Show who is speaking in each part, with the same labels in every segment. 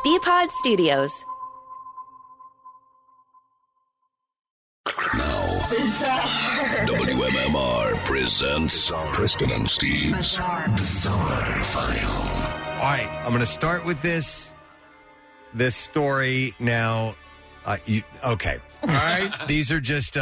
Speaker 1: Bpod Studios.
Speaker 2: WMMR presents Preston and Steve's Bizarre File.
Speaker 3: All right, I'm going to start with this story now. Okay.
Speaker 4: All right.
Speaker 3: These are just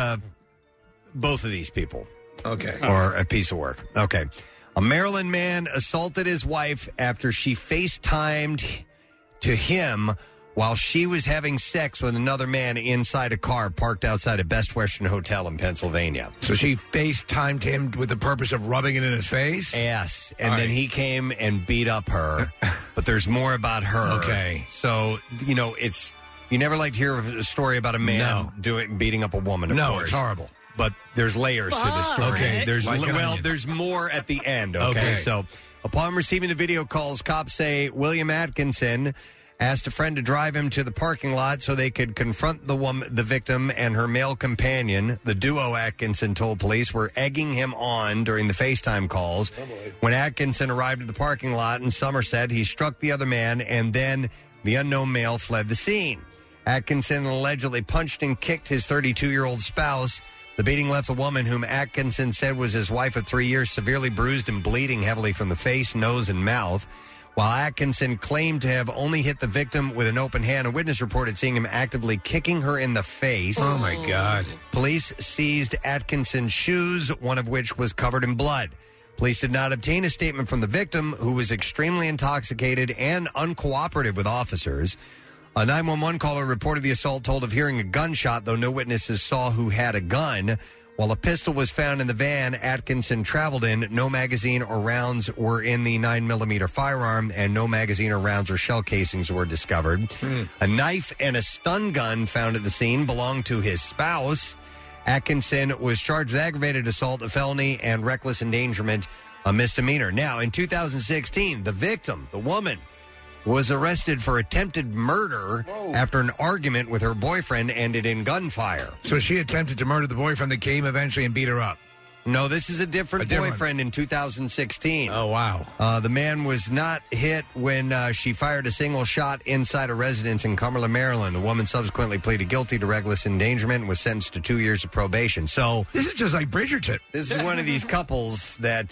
Speaker 3: both of these people.
Speaker 4: Okay.
Speaker 3: Or a piece of work. Okay. A Maryland man assaulted his wife after she FaceTimed to him while she was having sex with another man inside a car parked outside a Best Western Hotel in Pennsylvania.
Speaker 4: So she FaceTimed him with the purpose of rubbing it in his face?
Speaker 3: Yes. And then he came and beat up her. But there's more about her.
Speaker 4: Okay.
Speaker 3: So, it's... You never like to hear a story about a man beating up a woman, of course.
Speaker 4: It's horrible.
Speaker 3: But there's layers to the story.
Speaker 4: Okay.
Speaker 3: There's more at the end, okay? So, upon receiving the video calls, cops say William Atkinson asked a friend to drive him to the parking lot so they could confront the victim and her male companion. The duo, Atkinson told police, were egging him on during the FaceTime calls. When Atkinson arrived at the parking lot in Somerset, he struck the other man, and then the unknown male fled the scene. Atkinson allegedly punched and kicked his 32-year-old spouse. The beating left the woman, whom Atkinson said was his wife of 3 years, severely bruised and bleeding heavily from the face, nose, and mouth. While Atkinson claimed to have only hit the victim with an open hand, a witness reported seeing him actively kicking her in the face.
Speaker 4: Oh, my God.
Speaker 3: Police seized Atkinson's shoes, one of which was covered in blood. Police did not obtain a statement from the victim, who was extremely intoxicated and uncooperative with officers. A 911 caller reported the assault, told of hearing a gunshot, though no witnesses saw who had a gun. While a pistol was found in the van Atkinson traveled in, no magazine or rounds were in the 9mm firearm, and no magazine or rounds or shell casings were discovered. A knife and a stun gun found at the scene belonged to his spouse. Atkinson was charged with aggravated assault, a felony, and reckless endangerment, a misdemeanor. Now, in 2016, the victim, the woman, was arrested for attempted murder after an argument with her boyfriend ended in gunfire.
Speaker 4: So she attempted to murder the boyfriend that came eventually and beat her up?
Speaker 3: No, this is a different boyfriend in 2016.
Speaker 4: Oh, wow.
Speaker 3: The man was not hit when she fired a single shot inside a residence in Cumberland, Maryland. The woman subsequently pleaded guilty to reckless endangerment and was sentenced to 2 years of probation. So
Speaker 4: this is just like Bridgerton.
Speaker 3: This is one of these couples that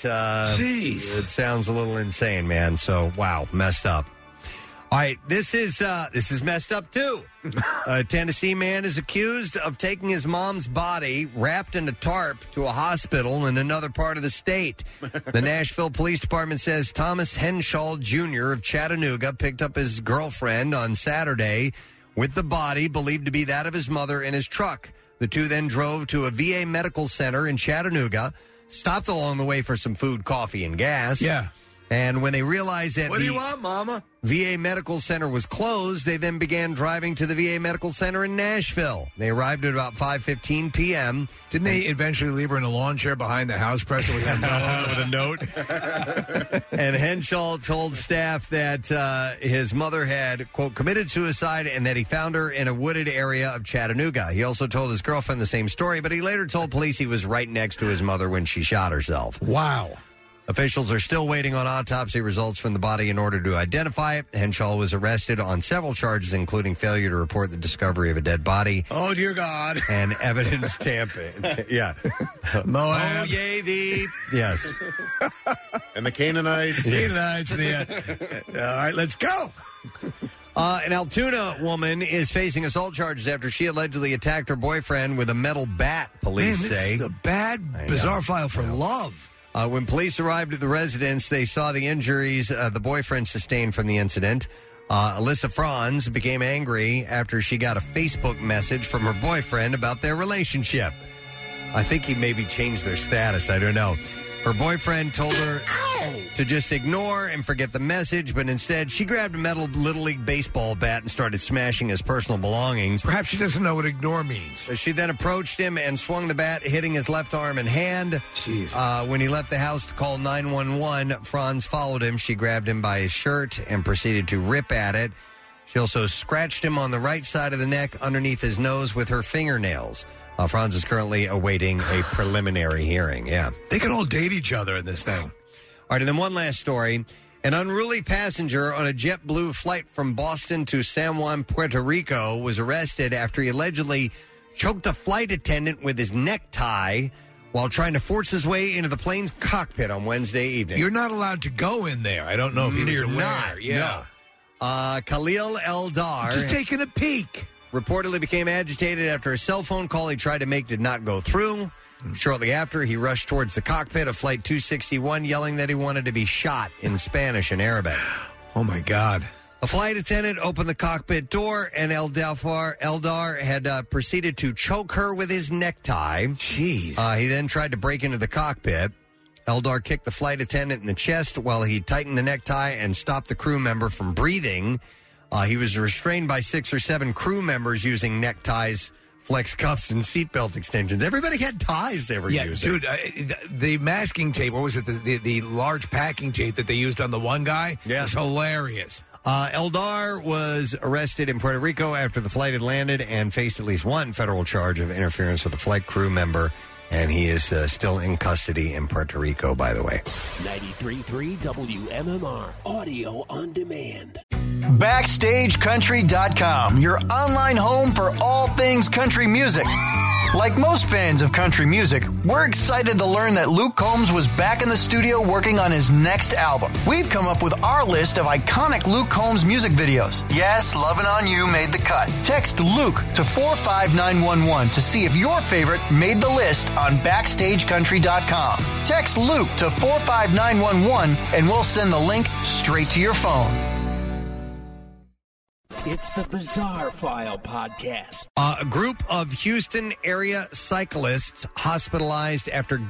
Speaker 4: Jeez.
Speaker 3: It sounds a little insane, man. So, wow, messed up. All right, this is messed up, too. A Tennessee man is accused of taking his mom's body wrapped in a tarp to a hospital in another part of the state. The Nashville Police Department says Thomas Henshaw Jr. of Chattanooga picked up his girlfriend on Saturday with the body believed to be that of his mother in his truck. The two then drove to a VA medical center in Chattanooga, stopped along the way for some food, coffee, and gas.
Speaker 4: Yeah.
Speaker 3: And when they realized that
Speaker 4: What do you want, Mama?
Speaker 3: VA Medical Center was closed, they then began driving to the VA Medical Center in Nashville. They arrived at about 5:15 p.m.
Speaker 4: Didn't they eventually leave her in a lawn chair behind the house, Preston, with a note?
Speaker 3: And Henshaw told staff that his mother had, quote, committed suicide and that he found her in a wooded area of Chattanooga. He also told his girlfriend the same story, but he later told police he was right next to his mother when she shot herself.
Speaker 4: Wow.
Speaker 3: Officials are still waiting on autopsy results from the body in order to identify it. Henshaw was arrested on several charges, including failure to report the discovery of a dead body.
Speaker 4: Oh, dear God.
Speaker 3: And evidence tampering. Yeah.
Speaker 4: Moab.
Speaker 3: Oh, yay, thee. Yes.
Speaker 5: And the Canaanites.
Speaker 4: Canaanites. All right, let's go.
Speaker 3: An Altoona woman is facing assault charges after she allegedly attacked her boyfriend with a metal bat, police
Speaker 4: Man, this
Speaker 3: say.
Speaker 4: is a bad, bizarre file for love.
Speaker 3: When police arrived at the residence, they saw the injuries the boyfriend sustained from the incident. Alyssa Franz became angry after she got a Facebook message from her boyfriend about their relationship. I think he maybe changed their status. I don't know. Her boyfriend told her to just ignore and forget the message, but instead she grabbed a metal Little League baseball bat and started smashing his personal belongings.
Speaker 4: Perhaps she doesn't know what ignore means.
Speaker 3: She then approached him and swung the bat, hitting his left arm and hand.
Speaker 4: Jeez.
Speaker 3: When he left the house to call 911, Franz followed him. She grabbed him by his shirt and proceeded to rip at it. She also scratched him on the right side of the neck underneath his nose with her fingernails. Franz is currently awaiting a preliminary hearing. Yeah.
Speaker 4: They could all date each other in this thing.
Speaker 3: All right, and then one last story. An unruly passenger on a JetBlue flight from Boston to San Juan, Puerto Rico, was arrested after he allegedly choked a flight attendant with his necktie while trying to force his way into the plane's cockpit on Wednesday evening.
Speaker 4: You're not allowed to go in there. I don't know if he was aware.
Speaker 3: Not.
Speaker 4: Yeah.
Speaker 3: No. Khalil Eldar,
Speaker 4: just taking a peek,
Speaker 3: reportedly became agitated after a cell phone call he tried to make did not go through. Shortly after, he rushed towards the cockpit of Flight 261, yelling that he wanted to be shot in Spanish and Arabic.
Speaker 4: Oh, my God.
Speaker 3: A flight attendant opened the cockpit door, and Eldar had proceeded to choke her with his necktie.
Speaker 4: Jeez.
Speaker 3: He then tried to break into the cockpit. Eldar kicked the flight attendant in the chest while he tightened the necktie and stopped the crew member from breathing. He was restrained by 6 or 7 crew members using neckties, flex cuffs, and seatbelt extensions. Everybody had ties they were using.
Speaker 4: Dude, the masking tape, what was it, the large packing tape that they used on the one guy?
Speaker 3: Yeah.
Speaker 4: Was hilarious.
Speaker 3: Eldar was arrested in Puerto Rico after the flight had landed and faced at least one federal charge of interference with a flight crew member, and he is still in custody in Puerto Rico, by the way.
Speaker 1: 93.3 WMMR, audio on demand.
Speaker 6: BackstageCountry.com, your online home for all things country music. Like most fans of country music, we're excited to learn that Luke Combs was back in the studio working on his next album. We've come up with our list of iconic Luke Combs music videos. Yes, Lovin' On You made the cut. Text Luke to 45911 to see if your favorite made the list on BackstageCountry.com. Text Luke to 45911 and we'll send the link straight to your phone.
Speaker 1: It's the Bizarre File Podcast.
Speaker 3: A group of Houston area cyclists were hospitalized after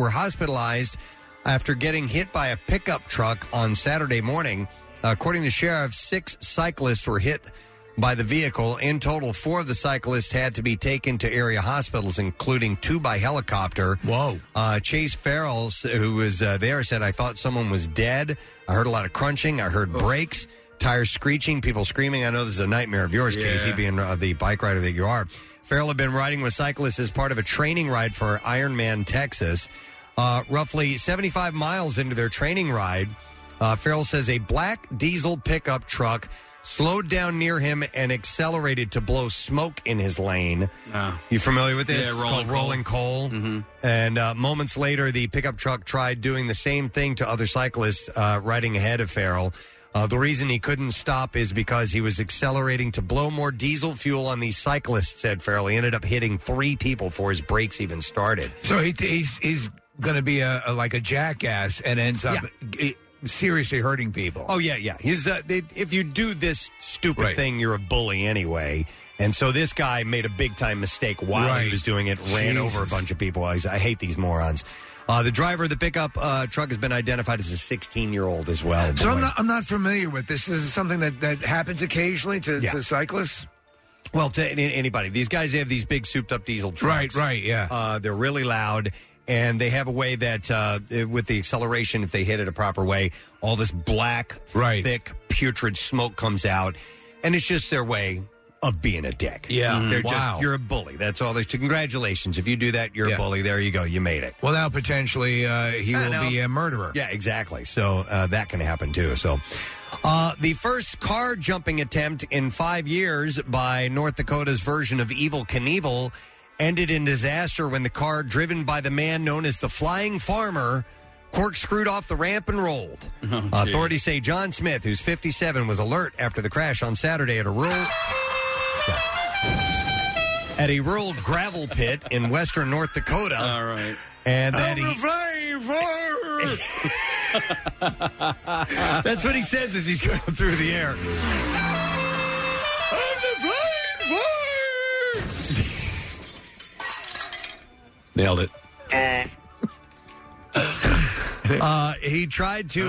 Speaker 3: getting hit by a pickup truck on Saturday morning. According to the sheriff, 6 cyclists were hit by the vehicle. In total, 4 of the cyclists had to be taken to area hospitals, including 2 by helicopter.
Speaker 4: Whoa.
Speaker 3: Chase Farrell, who was there, said, "I thought someone was dead. I heard a lot of crunching. I heard brakes. Tires screeching, people screaming." I know this is a nightmare of yours, Casey, being the bike rider that you are. Farrell had been riding with cyclists as part of a training ride for Ironman Texas. Roughly 75 miles into their training ride, Farrell says a black diesel pickup truck slowed down near him and accelerated to blow smoke in his lane. You familiar with this?
Speaker 7: Yeah,
Speaker 3: it's called rolling coal.
Speaker 7: Mm-hmm.
Speaker 3: And moments later, the pickup truck tried doing the same thing to other cyclists riding ahead of Farrell. The reason he couldn't stop is because he was accelerating to blow more diesel fuel on these cyclists, said Farrell. He ended up hitting 3 people before his brakes even started.
Speaker 4: So he's going to be like a jackass and ends up seriously hurting people.
Speaker 3: Oh, yeah. He's if you do this stupid thing, you're a bully anyway. And so this guy made a big-time mistake while he was doing it, ran over a bunch of people. I hate these morons. The driver of the pickup truck has been identified as a 16-year-old as well.
Speaker 4: So I'm not familiar with this. Is something that happens occasionally to cyclists?
Speaker 3: Well, to anybody. These guys have these big souped-up diesel trucks.
Speaker 4: Right, yeah.
Speaker 3: They're really loud, and they have a way that with the acceleration, if they hit it a proper way, all this black, thick, putrid smoke comes out, and it's just their way of being a dick.
Speaker 4: Yeah.
Speaker 3: They're you're a bully. That's all there's to. Congratulations. If you do that, you're a bully. There you go. You made it.
Speaker 4: Well, now potentially he will be a murderer.
Speaker 3: Yeah, exactly. So that can happen too. So the first car jumping attempt in 5 years by North Dakota's version of Evel Knievel ended in disaster when the car driven by the man known as the Flying Farmer corkscrewed off the ramp and rolled. Authorities say John Smith, who's 57, was alert after the crash on Saturday at a rural gravel pit in western North Dakota.
Speaker 7: All right.
Speaker 3: And that that's what he says as he's going through the air.
Speaker 7: Nailed it.
Speaker 3: He tried to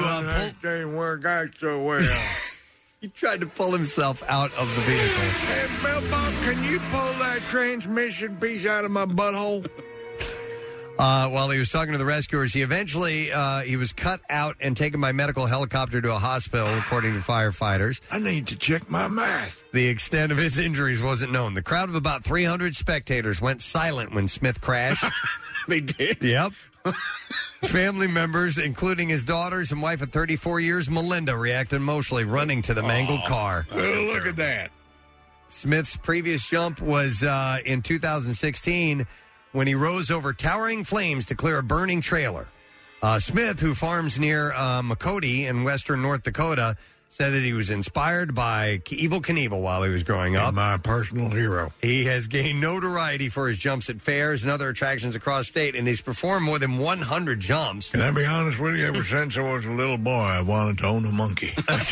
Speaker 3: he tried to pull himself out of the vehicle.
Speaker 4: Hey, Bellbox, can you pull that transmission piece out of my butthole?
Speaker 3: While he was talking to the rescuers, he eventually he was cut out and taken by medical helicopter to a hospital, according to firefighters.
Speaker 4: I need to check my math.
Speaker 3: The extent of his injuries wasn't known. The crowd of about 300 spectators went silent when Smith crashed.
Speaker 7: They did?
Speaker 3: Yep. Family members, including his daughters and wife of 34 years, Melinda, reacted emotionally, running to the mangled car.
Speaker 4: Look at that.
Speaker 3: Smith's previous jump was in 2016 when he rose over towering flames to clear a burning trailer. Smith, who farms near Makoti in western North Dakota, said that he was inspired by Evel Knievel while he was growing up.
Speaker 4: My personal hero.
Speaker 3: He has gained notoriety for his jumps at fairs and other attractions across state, and he's performed more than 100 jumps.
Speaker 4: Can I be honest with you? Ever since I was a little boy, I wanted to own a monkey.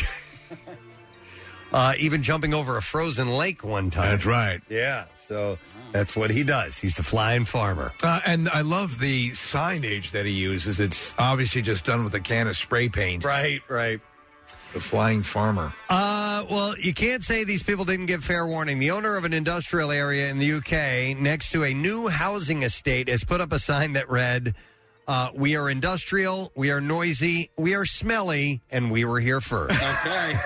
Speaker 3: Even jumping over a frozen lake one time.
Speaker 4: That's right.
Speaker 3: Yeah, so that's what he does. He's the flying farmer.
Speaker 4: And I love the signage that he uses. It's obviously just done with a can of spray paint.
Speaker 3: Right.
Speaker 4: The flying farmer.
Speaker 3: Well, you can't say these people didn't give fair warning. The owner of an industrial area in the UK next to a new housing estate has put up a sign that read, we are industrial, we are noisy, we are smelly, and we were here first.
Speaker 4: Okay.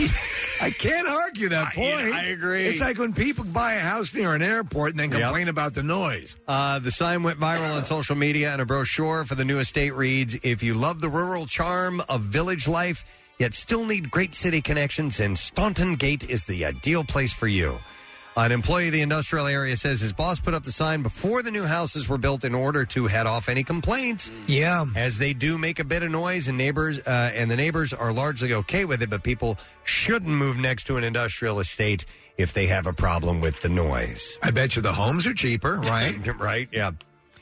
Speaker 4: I can't argue that point.
Speaker 3: I agree.
Speaker 4: It's like when people buy a house near an airport and then complain about the noise.
Speaker 3: The sign went viral on social media, and a brochure for the new estate reads, if you love the rural charm of village life, yet still need great city connections, and Staunton Gate is the ideal place for you. An employee of the industrial area says his boss put up the sign before the new houses were built in order to head off any complaints.
Speaker 4: Yeah.
Speaker 3: As they do make a bit of noise, and the neighbors are largely okay with it, but people shouldn't move next to an industrial estate if they have a problem with the noise.
Speaker 4: I bet you the homes are cheaper, right?
Speaker 3: Right, yeah.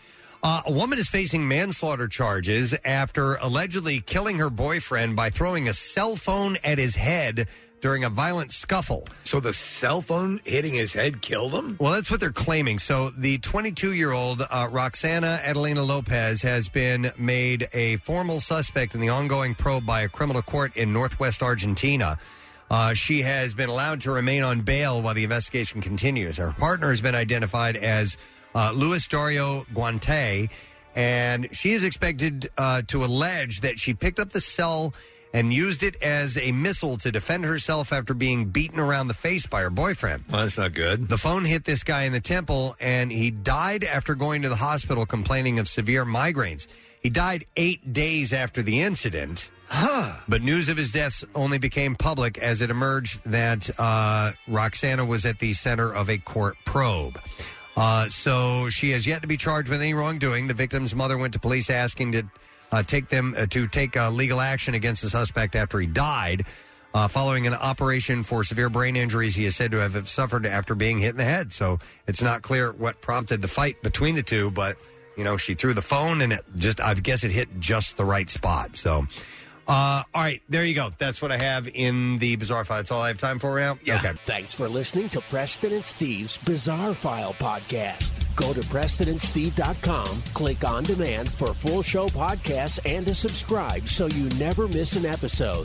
Speaker 3: A woman is facing manslaughter charges after allegedly killing her boyfriend by throwing a cell phone at his head during a violent scuffle.
Speaker 4: So the cell phone hitting his head killed him?
Speaker 3: Well, that's what they're claiming. So the 22-year-old Roxana Adelina Lopez has been made a formal suspect in the ongoing probe by a criminal court in northwest Argentina. She has been allowed to remain on bail while the investigation continues. Her partner has been identified as Luis Dario Guante, and she is expected to allege that she picked up the cell and used it as a missile to defend herself after being beaten around the face by her boyfriend.
Speaker 4: Well, that's not good.
Speaker 3: The phone hit this guy in the temple, and he died after going to the hospital complaining of severe migraines. He died 8 days after the incident. But news of his death only became public as it emerged that Roxana was at the center of a court probe. So she has yet to be charged with any wrongdoing. The victim's mother went to police asking to take legal action against the suspect after he died, following an operation for severe brain injuries he is said to have suffered after being hit in the head. So it's not clear what prompted the fight between the two, but she threw the phone and I guess it hit just the right spot. So. All right, there you go. That's what I have in the Bizarre File. That's all I have time for now?
Speaker 1: Yeah.
Speaker 3: Okay.
Speaker 1: Thanks for listening to Preston and Steve's Bizarre File podcast. Go to PrestonandSteve.com, click on demand for full show podcasts and to subscribe so you never miss an episode.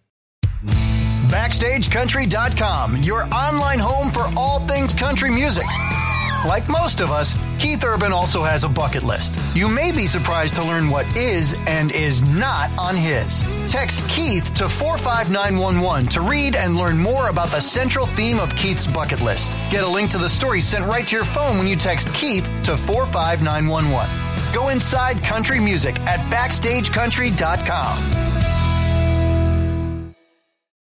Speaker 6: BackstageCountry.com, your online home for all things country music. Like most of us, Keith Urban also has a bucket list. You may be surprised to learn what is and is not on his. Text Keith to 45911 to read and learn more about the central theme of Keith's bucket list. Get a link to the story sent right to your phone when you text Keith to 45911. Go inside country music at BackstageCountry.com.